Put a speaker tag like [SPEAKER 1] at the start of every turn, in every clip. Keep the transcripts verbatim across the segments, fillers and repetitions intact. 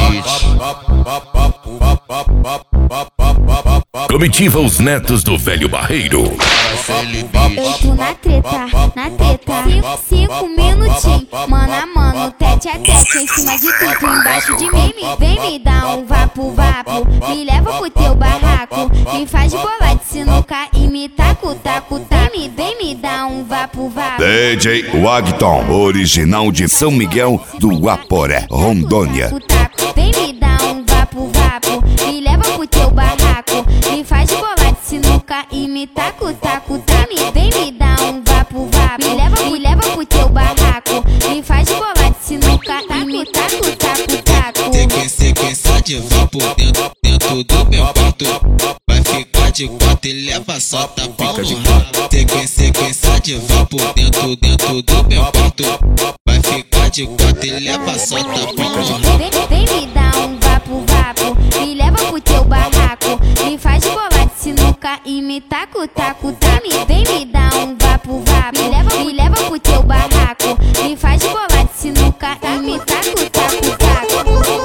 [SPEAKER 1] Comitiva os netos do velho barreiro.
[SPEAKER 2] Eu tô na treta, na treta. Cinco, cinco minutinhos, mano a mano, tete a tete, em cima de tudo, embaixo de mim. Vem me dar um vapo, vapo, me leva pro teu barraco, me faz bola de sinuca e me taco, taco, taco. Vem me, vem me dar um vapo, vapo.
[SPEAKER 3] D J Wagton, original de São Miguel do Aporé, Rondônia.
[SPEAKER 2] Vem me dar um vapo, vapo, me leva pro teu barraco, me faz bola de sinuca e me taco, taco, taco. Vem me dar um vapo, vapo, me leva, me leva pro teu barraco, me faz bola de sinuca e me taco, taco, taco.
[SPEAKER 4] Sequência, sequência de vapo dentro, dentro do meu quarto. Vai ficar de quatro e leva só tapão no rabo. Sequência, sequência de vapo dentro, dentro do meu quarto. Vai ficar de quatro e leva só tapão no rabo.
[SPEAKER 2] Vem, vem me dar um vapo, vapo, me leva pro teu barraco, me faz bola de sinuca e me taco, taco, taco. Vem me dar um vapo, vapo, me leva, me leva pro teu barraco, me faz bola de sinuca e me taco, taco, taco.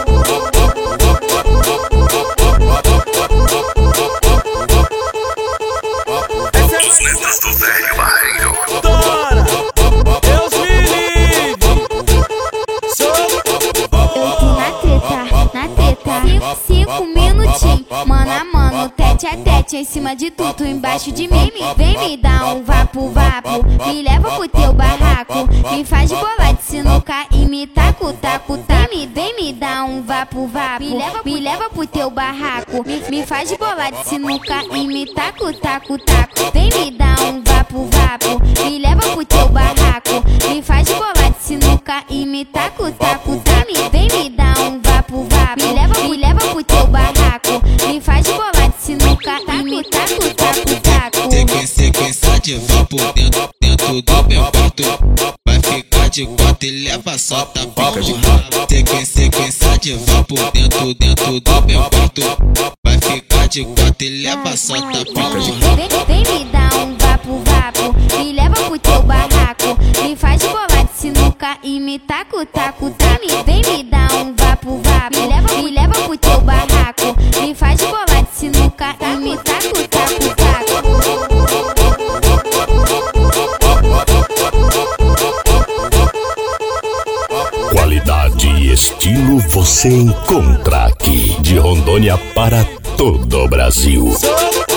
[SPEAKER 1] Os netos do velho barreiro.
[SPEAKER 5] Dora, Deus me livre. Sou
[SPEAKER 2] Eu tô na treta, na treta. Cinco, cinco minutinhos, mano a mano, tete a tete, em cima de tudo, embaixo de mim. Vem me dar um vapo, vapo, me leva pro teu barraco, me faz bola de sinuca e me taco, taco, taco. Vem me dar um vapo, vapo, me leva, me leva pro teu barraco, me, me faz bola de sinuca e me taco, taco, taco. Vem me dar um vapo, vapo, me leva pro teu barraco, me faz bola de sinuca e me taco, taco, taco. Vem me dar um vapo, vapo, me leva, me leva pro teu barraco, me faz bola de sinuca e me taco, taco, taco.
[SPEAKER 4] Sequência, sequência de vapo dentro, dentro do meu quarto. Vai ficar de quatro e leva só tapão no rabo. Sequência, sequência de vapo dentro, dentro do meu quarto. Vai ficar de quatro e leva só tapão no rabo.
[SPEAKER 2] Vem, vem me dar um vapo, vapo, me leva pro teu barraco, me faz bola de sinuca e me taco, taco, taco. Vem me dar um vapo, vapo, me leva, me leva pro teu barraco, me faz bola de sinuca e me taco, taco, taco.
[SPEAKER 1] Qualidade e estilo você encontra aqui. De Rondônia para todo o Brasil.
[SPEAKER 5] Sou